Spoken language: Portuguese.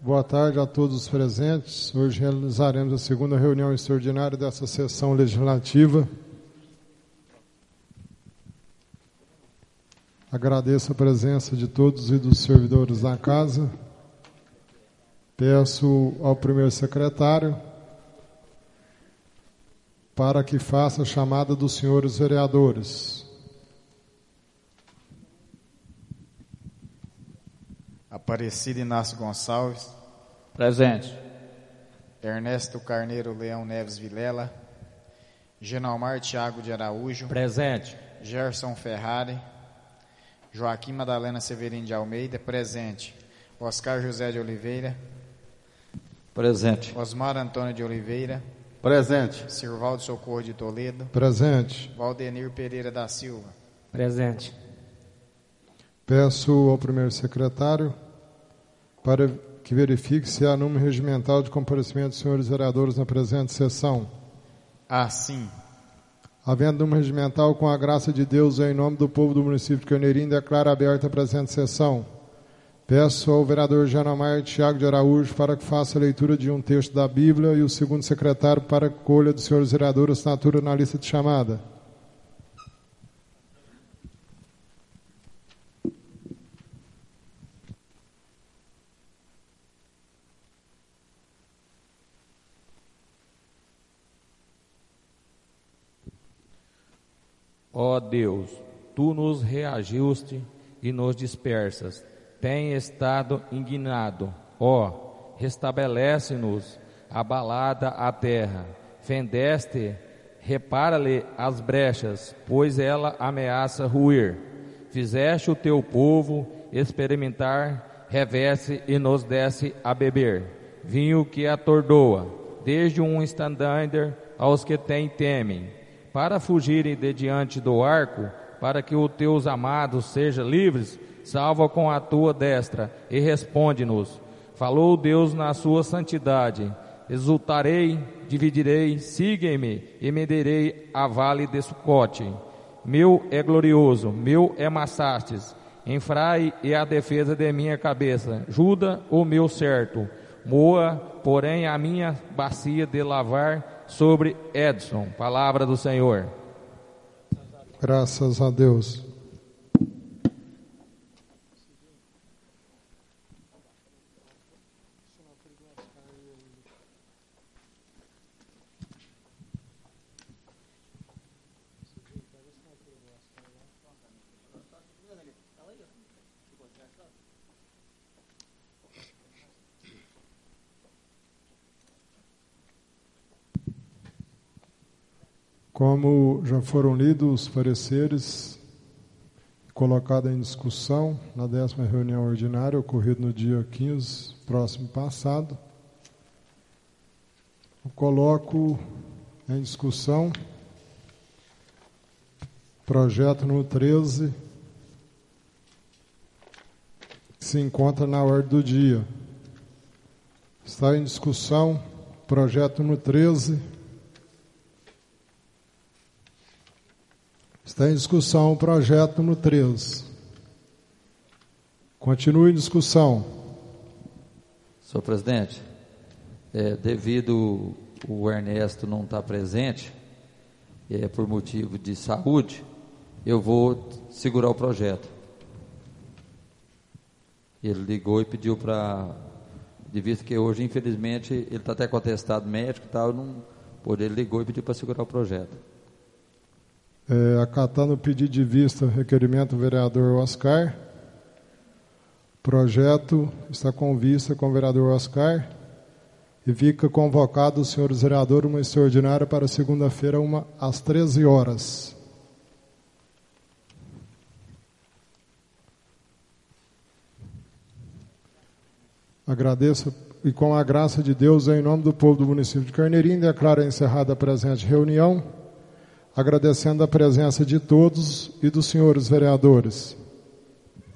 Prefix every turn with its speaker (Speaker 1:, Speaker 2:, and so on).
Speaker 1: Boa tarde a todos os presentes. Hoje realizaremos a segunda reunião extraordinária dessa sessão legislativa. Agradeço a presença de todos e dos servidores da casa. Peço ao primeiro secretário para que faça a chamada dos senhores vereadores.
Speaker 2: Aparecido Inácio Gonçalves.
Speaker 3: Presente.
Speaker 2: Ernesto Carneiro Leão Neves Vilela. Genomar Thiago de Araújo.
Speaker 3: Presente.
Speaker 2: Gerson Ferrari. Joaquim Madalena Severino de Almeida. Presente. Oscar José de Oliveira.
Speaker 3: Presente.
Speaker 2: Osmar Antônio de Oliveira.
Speaker 4: Presente.
Speaker 2: Sirvaldo Socorro de Toledo.
Speaker 1: Presente.
Speaker 2: Valdenir Pereira da Silva.
Speaker 3: Presente.
Speaker 1: Peço ao primeiro secretário para que verifique se há número regimental de comparecimento dos senhores vereadores na presente sessão.
Speaker 2: Assim.
Speaker 1: Havendo número regimental, com a graça de Deus, em nome do povo do município de Carneirinho, declaro aberta a presente sessão. Peço ao vereador Genomar Thiago de Araújo para que faça a leitura de um texto da Bíblia e o segundo secretário para a colha dos senhores vereadores assinatura na lista de chamada.
Speaker 3: Ó Deus, Tu nos reagiste e nos dispersas. Tem estado indignado. Ó, restabelece-nos, abalada a terra. Fendeste, repara-lhe as brechas, pois ela ameaça ruir. Fizeste o Teu povo experimentar, reveste e nos desce a beber. Vinho que atordoa, desde um estandarte aos que temem. Para fugirem de diante do arco, para que os teus amados sejam livres, salva com a tua destra e responde-nos. Falou Deus na sua santidade, exultarei, dividirei, siga-me e medirei a vale de Sucote. Meu é glorioso, meu é Massastes, enfrai e a defesa de minha cabeça, Juda o meu certo, moa, porém a minha bacia de lavar, sobre Edson. Palavra do Senhor.
Speaker 1: Graças a Deus. Como já foram lidos os pareceres colocados em discussão na 10ª reunião ordinária, ocorrida no dia 15, próximo passado, eu coloco em discussão projeto número 13, que se encontra na ordem do dia. Está em discussão projeto número 13. Está em discussão o projeto número 13. Continue em discussão.
Speaker 5: Senhor presidente, devido o Ernesto não estar presente, por motivo de saúde, eu vou segurar o projeto. Ele ligou e pediu para, de vista que hoje, infelizmente, ele está até com atestado médico e tal, ele ligou e pediu para segurar o projeto.
Speaker 1: Acatando o pedido de vista, requerimento do vereador Oscar. Projeto está com vista com o vereador Oscar e fica convocado os senhores vereadores uma extraordinária para segunda-feira, às 13 horas. Agradeço e com a graça de Deus, em nome do povo do município de Carneirinho, declaro encerrada a presente reunião, agradecendo a presença de todos e dos senhores vereadores.